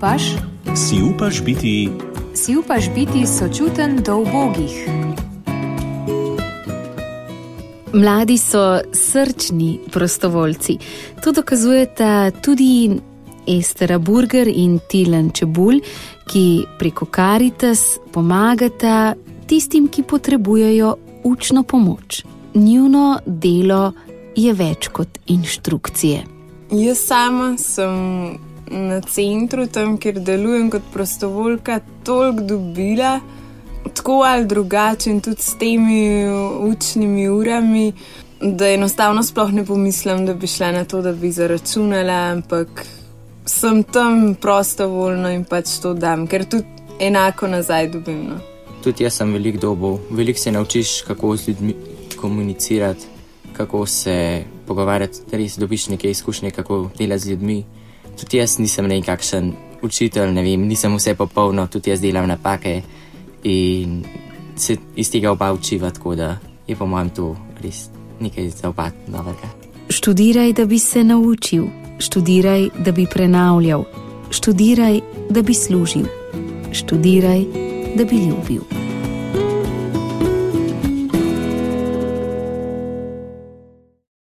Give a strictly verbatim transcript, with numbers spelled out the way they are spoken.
upaš? Si upaš biti... Si upaš biti sočuten do ubogih? Mladi so srčni prostovoljci. To dokazujeta tudi Estera Burger in Tilen Čebulj, ki preko Karitas pomagata tistim, ki potrebujejo učno pomoč. Njuno delo je več kot inštrukcije. Jaz sama sem na centru, tam, kjer delujem kot prostovoljka, toliko dobila, tako ali drugače in tudi s temi učnimi urami, da enostavno sploh ne pomislim, da bi šla na to, da bi zaračunala, ampak sem tam prostovoljno in pač to dam, ker tudi enako nazaj dobim. No. Tudi jaz sem veliko dobil. Veliko se naučiš, kako z ljudmi komunicirati, kako se pogovarjati, res dobiš neke izkušnje, kako delati z ljudmi. Tudi jaz nisem nekakšen učitelj, ne vem, nisem vse popolno, tudi jaz delam napake in se iz tega oba učiva, tako da je po mojem to res nekaj za oba novega. Študiraj, da bi se naučil. Študiraj, da bi prenavljal. Študiraj, da bi služil. Študiraj, da bi ljubil.